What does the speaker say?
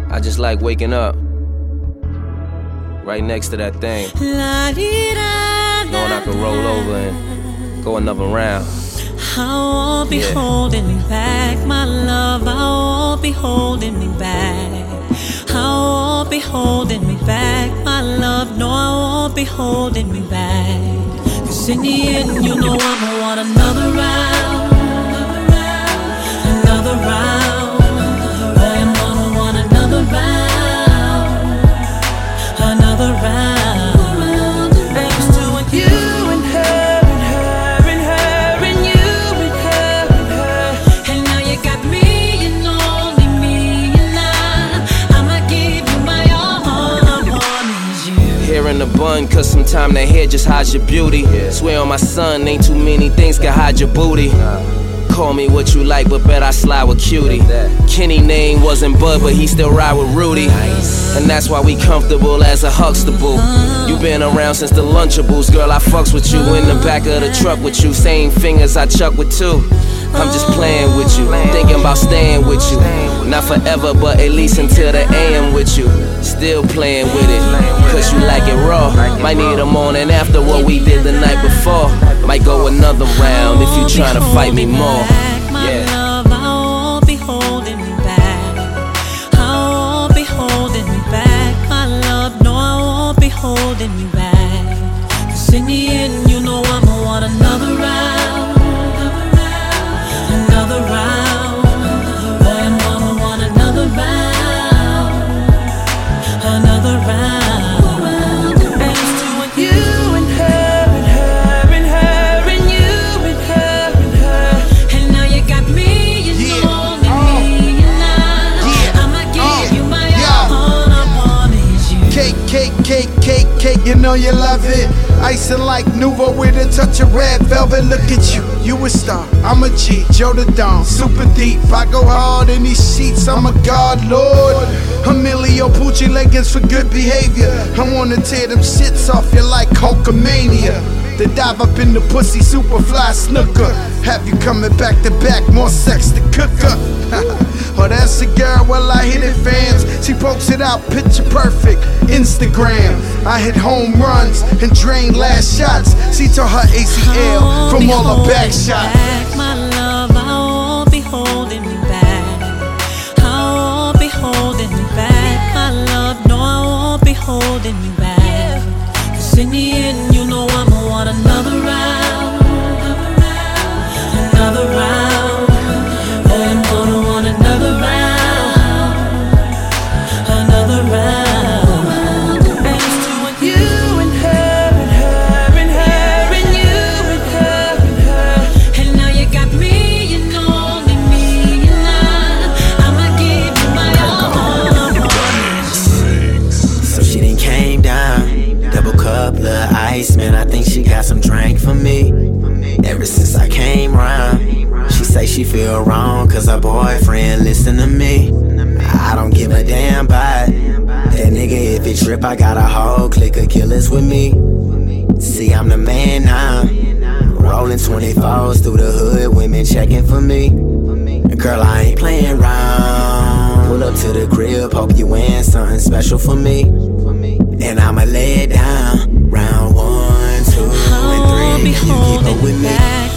I just like waking up right next to that thing, knowing I can roll over and go another round. I won't be holding me back, my love. I won't be holding me back. I won't be holding me back, my love. No, I won't be holding me back. 'Cause in the end, you know I'ma want another round, another round. I'm gonna want another round, another round. In the bun, cause sometime that hair just hides your beauty. Swear on my son, ain't too many things can hide your booty. Call me what you like, but bet I slide with Cutie. Kenny name wasn't Bud, but he still ride with Rudy. And that's why we comfortable as a Huxtable. You been around since the Lunchables, girl, I fucks with you. In the back of the truck with you, same fingers I chuck with too. I'm just playing with you, thinking about staying with you. Not forever, but at least until the AM with you. Still playing with it, cause you like it raw. Might need a morning after what we did the night before. Might go another round if you tryna fight me more. Yeah. I won't be holding me back. I won't be holding me back, my love. No, I won't be holding me back. 'Cause in the end, you know I'ma want another round, another round. I'm gonna want another round, another round. Cake, you know you love it. Icing like Nouveau with a touch of red velvet. Look at you, you a star, I'm a G, Joe the Don, super deep. I go hard in these sheets, I'm a god, Lord. Emilio Pucci leggings for good behavior. I wanna tear them shits off you like Hulkamania. To dive up in the pussy, super fly snooker. Have you coming back to back, more sex to cook up. Oh, that's a girl, well I hit it, fans. She pokes it out, picture perfect, Instagram. I hit home runs and drained last shots. She tore her ACL from all her back shots. My love, I won't be holding me back. I won't be holding me back, my love. No, I won't be holding me back. 'Cause in the end, you know I'ma want another round, another round. I'm gonna want another round, another round. Man, I think she got some drink for me. Ever since I came round, she say she feel wrong cause her boyfriend listen to me. I don't give a damn about that nigga. If he trip, I got a whole clique of killers with me. See, I'm the man now, rolling 24s through the hood, women checking for me. Girl, I ain't playing round. Pull up to the crib, hope you wearing something special for me. And I'ma lay it down. Round 1, 2, and 3. You keep up with me.